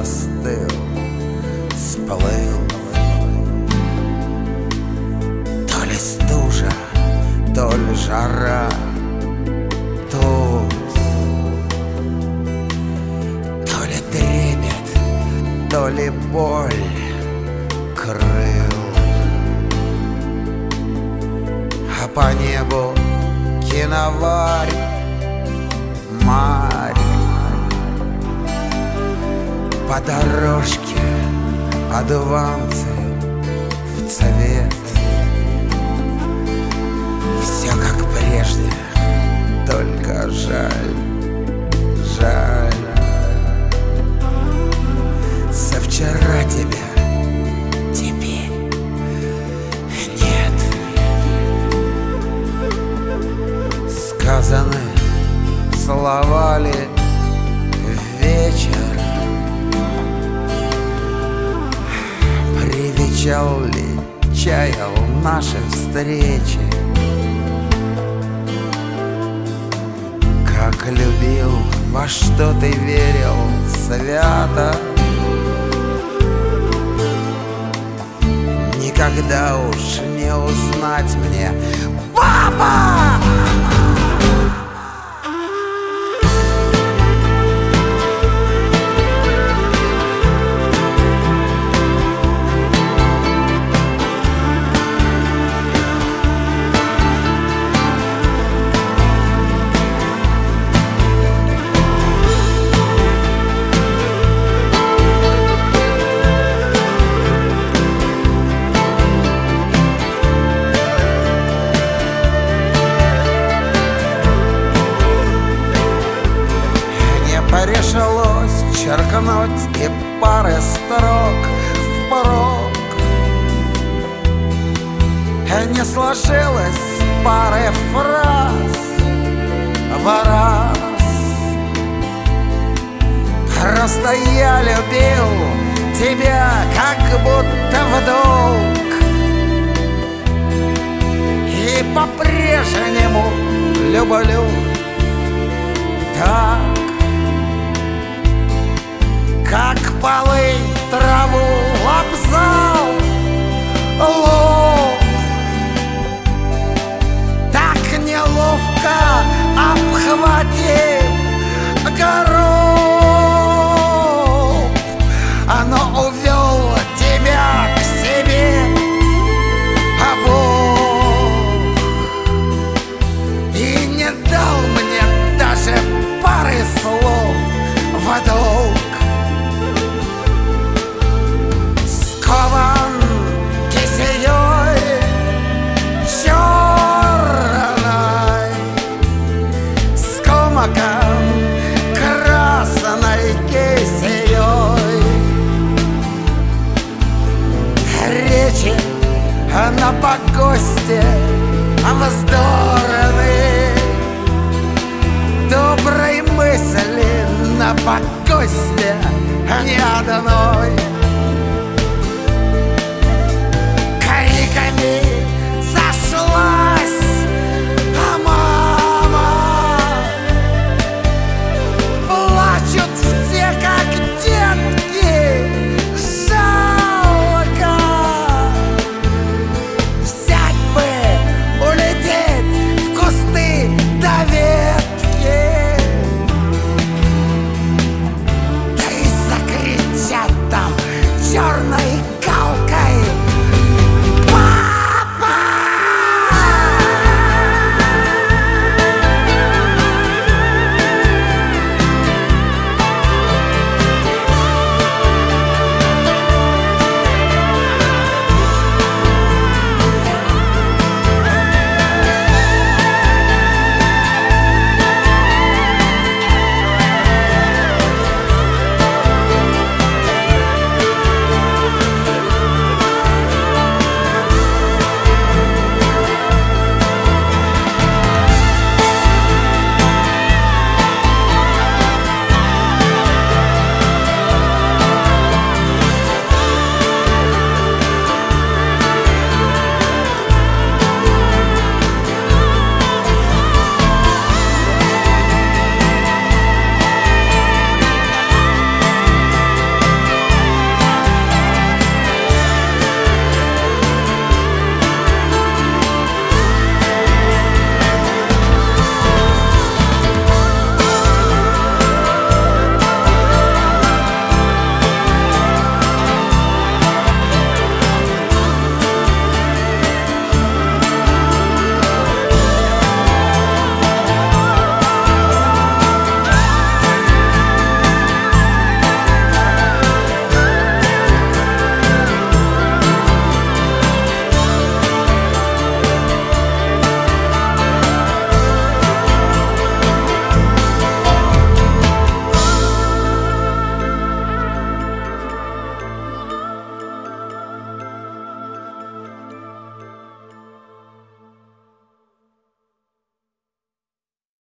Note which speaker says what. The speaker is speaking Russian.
Speaker 1: застыл, сплыл. То ли стужа, то ли жара тут, то ли трепет, то ли боль крыл. А по небу киноварь, марь, по дорожке одуванцы в цвет. Все как прежде, только жаль, жаль. Со вчера тебя теперь нет. Сказаны слова ли вечер, привечал ли, чаял наши встречи. Как любил, во что ты верил свято, никогда уж не узнать мне, папа! Решилось черкнуть и пары строк в порог. Не сложилось пары фраз в раз. Просто я любил тебя как будто в долг, и по-прежнему люблю так. Как полынь траву лобзал лоб, так неловко обхватил